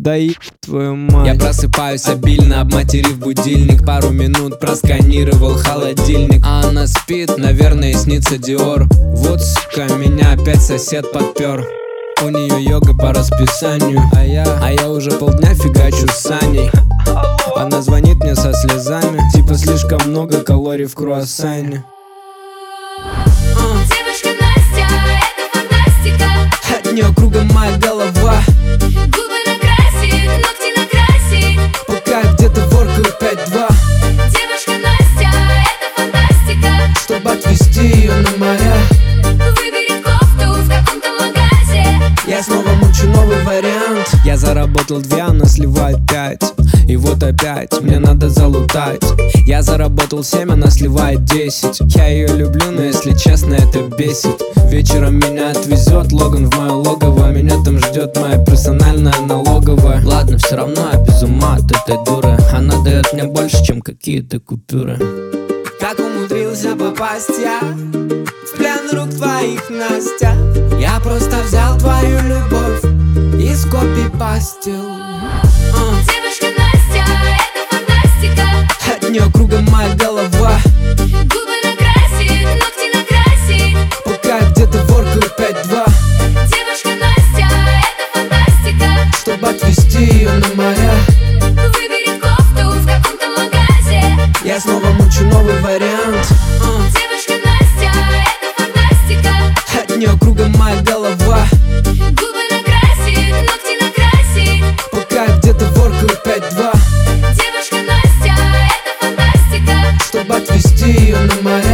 Да и твою мать. Я просыпаюсь обильно, обматерив будильник. Пару минут просканировал холодильник, а она спит, наверное, снится Диор. Вот, сука, меня опять сосед подпер. У нее йога по расписанию, а я уже полдня фигачу с Саней. Она звонит мне со слезами, типа слишком много калорий в круассане. Девушка Настя, это фантастика. От нее кругом моя голова. Губы накрасит, ногти накрасит. Пока я где-то воркаю 5-2. Девушка Настя, это фантастика. Чтобы отвезти ее на моря, Выберет кофту в каком-то магазе. я снова мучу новый вариант. Я заработал 2, она сливает 5. И вот опять мне надо залутать. Я заработал 7, она сливает 10. Я ее люблю, но если честно, это бесит. Вечером меня отвезет Логан в мое логово. Меня там ждет моя персональная налоговая. Ладно, все равно я без ума от этой дуры. Она дает мне больше, чем какие-то купюры. Как умудрился попасть я в плен рук твоих, Настя? Я просто взял твою любовь и скопипастил. Девушка Настя, это фантастика. От нее кругом моя голова. Губы накрасит, ногти накрасит. Пока я где-то воркаю 5-2. Девушка Настя, это фантастика. Чтобы отвезти ее на моря, Выберет кофту в каком-то магазе. я снова мучу новый вариант. Девушка Настя, это фантастика. От нее кругом моя голова. Губы накрасит, ногти накрасит. Пока я где-то воркаю 5-2. Девушка Настя, это фантастика. Чтобы отвезти ее на моря,